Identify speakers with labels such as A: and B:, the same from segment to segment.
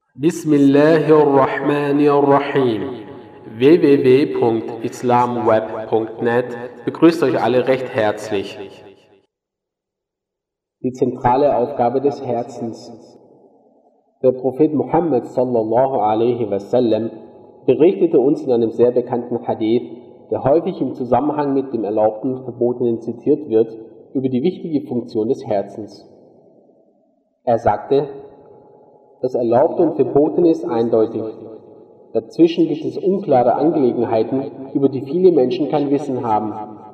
A: Bismillahirrahmanirrahim. www.islamweb.net begrüßt euch alle recht herzlich.
B: Die zentrale Aufgabe des Herzens. Der Prophet Muhammad sallallahu alaihi wasallam berichtete uns in einem sehr bekannten Hadith, der häufig im Zusammenhang mit dem Erlaubten und Verbotenen zitiert wird, über die wichtige Funktion des Herzens. Er sagte: Das Erlaubte und Verbotene ist eindeutig. Dazwischen gibt es unklare Angelegenheiten, über die viele Menschen kein Wissen haben.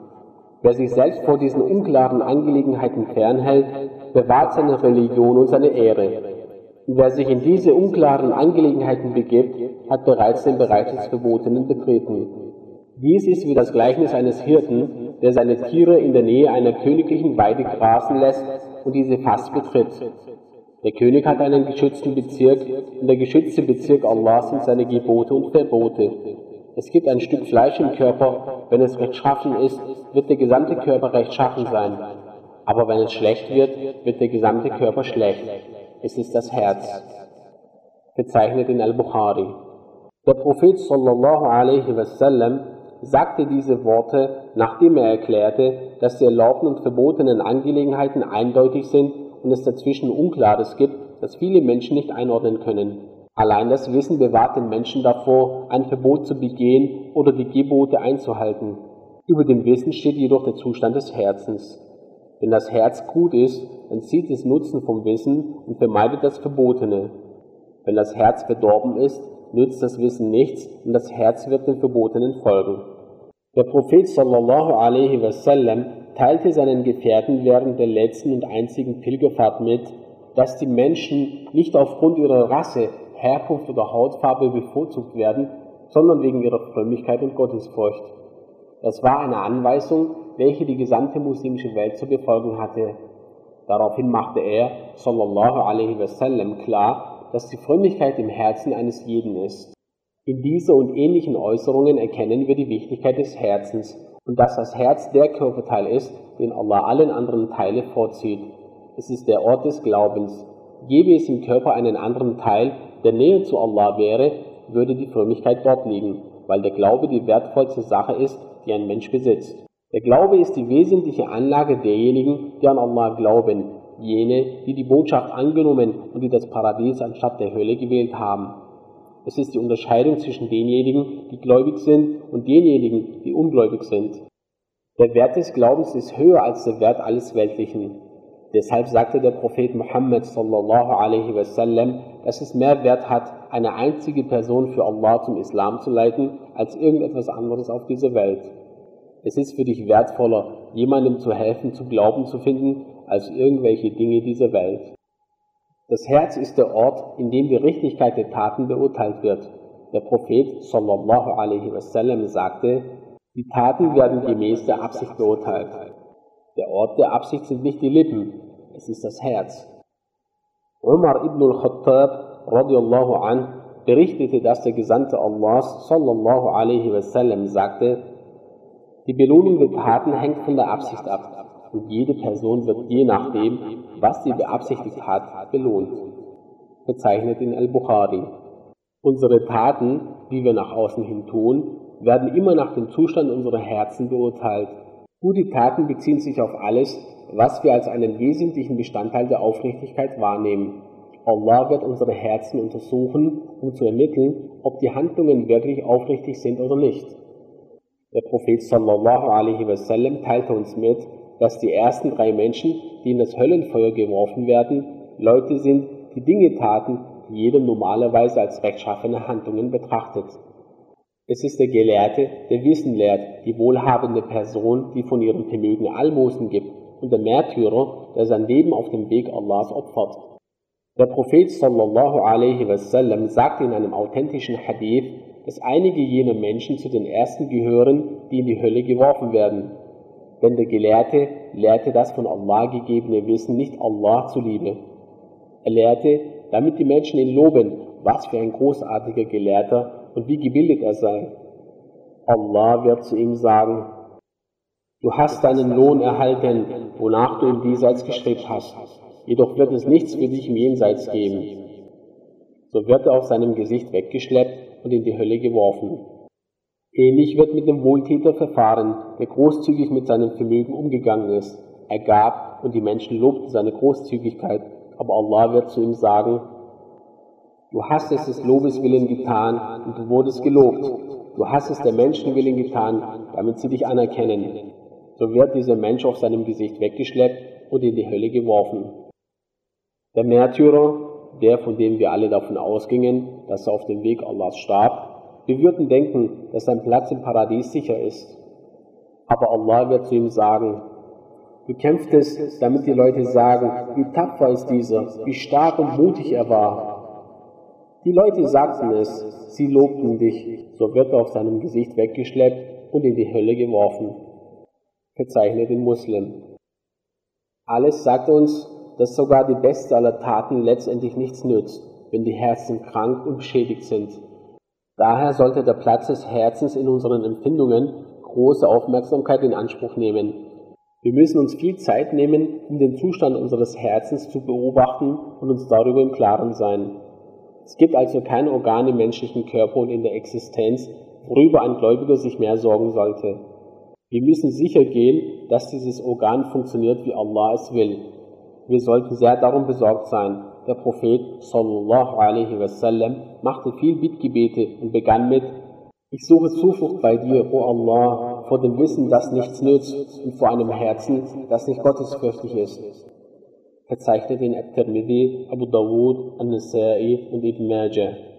B: Wer sich selbst vor diesen unklaren Angelegenheiten fernhält, bewahrt seine Religion und seine Ehre. Und wer sich in diese unklaren Angelegenheiten begibt, hat bereits den Bereich des Verbotenen betreten. Dies ist wie das Gleichnis eines Hirten, der seine Tiere in der Nähe einer königlichen Weide grasen lässt und diese fast betritt. Der König hat einen geschützten Bezirk, und der geschützte Bezirk Allahs sind seine Gebote und Verbote. Es gibt ein Stück Fleisch im Körper, wenn es rechtschaffen ist, wird der gesamte Körper rechtschaffen sein. Aber wenn es schlecht wird, wird der gesamte Körper schlecht. Es ist das Herz. Bezeichnet in Al-Bukhari. Der Prophet sallallahu alaihi wasallam sagte diese Worte, nachdem er erklärte, dass die erlaubten und verbotenen Angelegenheiten eindeutig sind und es dazwischen Unklares gibt, das viele Menschen nicht einordnen können. Allein das Wissen bewahrt den Menschen davor, ein Verbot zu begehen oder die Gebote einzuhalten. Über dem Wissen steht jedoch der Zustand des Herzens. Wenn das Herz gut ist, dann zieht es Nutzen vom Wissen und vermeidet das Verbotene. Wenn das Herz verdorben ist, nützt das Wissen nichts und das Herz wird den Verbotenen folgen. Der Prophet sallallahu alaihi wasallam teilte seinen Gefährten während der letzten und einzigen Pilgerfahrt mit, dass die Menschen nicht aufgrund ihrer Rasse, Herkunft oder Hautfarbe bevorzugt werden, sondern wegen ihrer Frömmigkeit und Gottesfurcht. Das war eine Anweisung, welche die gesamte muslimische Welt zu befolgen hatte. Daraufhin machte er, sallallahu alaihi wasallam, klar, dass die Frömmigkeit im Herzen eines jeden ist. In dieser und ähnlichen Äußerungen erkennen wir die Wichtigkeit des Herzens und dass das Herz der Körperteil ist, den Allah allen anderen Teile vorzieht. Es ist der Ort des Glaubens. Gäbe es im Körper einen anderen Teil, der näher zu Allah wäre, würde die Frömmigkeit dort liegen, weil der Glaube die wertvollste Sache ist, die ein Mensch besitzt. Der Glaube ist die wesentliche Anlage derjenigen, die an Allah glauben, jene, die die Botschaft angenommen und die das Paradies anstatt der Hölle gewählt haben. Es ist die Unterscheidung zwischen denjenigen, die gläubig sind, und denjenigen, die ungläubig sind. Der Wert des Glaubens ist höher als der Wert alles Weltlichen. Deshalb sagte der Prophet Muhammad sallallahu alaihi wasallam, dass es mehr Wert hat, eine einzige Person für Allah zum Islam zu leiten, als irgendetwas anderes auf dieser Welt. Es ist für dich wertvoller, jemandem zu helfen, zu glauben zu finden, als irgendwelche Dinge dieser Welt. Das Herz ist der Ort, in dem die Richtigkeit der Taten beurteilt wird. Der Prophet sallallahu alaihi wasallam sagte: Die Taten werden gemäß der Absicht beurteilt. Der Ort der Absicht sind nicht die Lippen, es ist das Herz. Umar ibn al-Khattab radiallahu anh berichtete, dass der Gesandte Allahs sallallahu alaihi wasallam sagte: Die Belohnung der Taten hängt von der Absicht ab. Und jede Person wird je nachdem, was sie beabsichtigt hat, belohnt. Bezeichnet in Al-Bukhari. Unsere Taten, die wir nach außen hin tun, werden immer nach dem Zustand unserer Herzen beurteilt. Gute Taten beziehen sich auf alles, was wir als einen wesentlichen Bestandteil der Aufrichtigkeit wahrnehmen. Allah wird unsere Herzen untersuchen, um zu ermitteln, ob die Handlungen wirklich aufrichtig sind oder nicht. Der Prophet sallallahu alaihi wasallam teilte uns mit, dass die ersten 3 Menschen, die in das Höllenfeuer geworfen werden, Leute sind, die Dinge taten, die jeder normalerweise als rechtschaffene Handlungen betrachtet. Es ist der Gelehrte, der Wissen lehrt, die wohlhabende Person, die von ihrem Vermögen Almosen gibt, und der Märtyrer, der sein Leben auf dem Weg Allahs opfert. Der Prophet sallallahu alaihi wasallam sagte in einem authentischen Hadith, dass einige jener Menschen zu den ersten gehören, die in die Hölle geworfen werden. Denn der Gelehrte lehrte das von Allah gegebene Wissen nicht Allah zuliebe. Er lehrte, damit die Menschen ihn loben, was für ein großartiger Gelehrter und wie gebildet er sei. Allah wird zu ihm sagen: Du hast deinen Lohn erhalten, wonach du im Diesseits gestrebt hast. Jedoch wird es nichts für dich im Jenseits geben. so wird er auf seinem Gesicht weggeschleppt und in die Hölle geworfen. Ähnlich wird mit dem Wohltäter verfahren, der großzügig mit seinem Vermögen umgegangen ist. Er gab und die Menschen lobten seine Großzügigkeit, aber Allah wird zu ihm sagen: Du hast es des Lobes willen getan und du wurdest gelobt. Du hast es der Menschen willen getan, damit sie dich anerkennen. So wird dieser Mensch auf seinem Gesicht weggeschleppt und in die Hölle geworfen. Der Märtyrer, der, von dem wir alle davon ausgingen, dass er auf dem Weg Allahs starb, wir würden denken, dass sein Platz im Paradies sicher ist. Aber Allah wird zu ihm sagen: Du kämpftest, damit die Leute sagen, wie tapfer ist dieser, wie stark und mutig er war. Die Leute sagten es, sie lobten dich, so wird er auf seinem Gesicht weggeschleppt und in die Hölle geworfen. Verzeichnet den Muslim. Alles sagt uns, dass sogar die beste aller Taten letztendlich nichts nützt, wenn die Herzen krank und beschädigt sind. Daher sollte der Platz des Herzens in unseren Empfindungen große Aufmerksamkeit in Anspruch nehmen. Wir müssen uns viel Zeit nehmen, um den Zustand unseres Herzens zu beobachten und uns darüber im Klaren sein. Es gibt also kein Organ im menschlichen Körper und in der Existenz, worüber ein Gläubiger sich mehr sorgen sollte. Wir müssen sicher gehen, dass dieses Organ funktioniert, wie Allah es will. Wir sollten sehr darum besorgt sein. Der Prophet sallallahu alaihi wasallam machte viel Bittgebete und begann mit: Ich suche Zuflucht bei dir, o Allah, vor dem Wissen, das nichts nützt, und vor einem Herzen, das nicht gottesfürchtig ist. Verzeichnet in At-Tirmidhi, Abu Dawud, An-Nasa'i und Ibn Majah.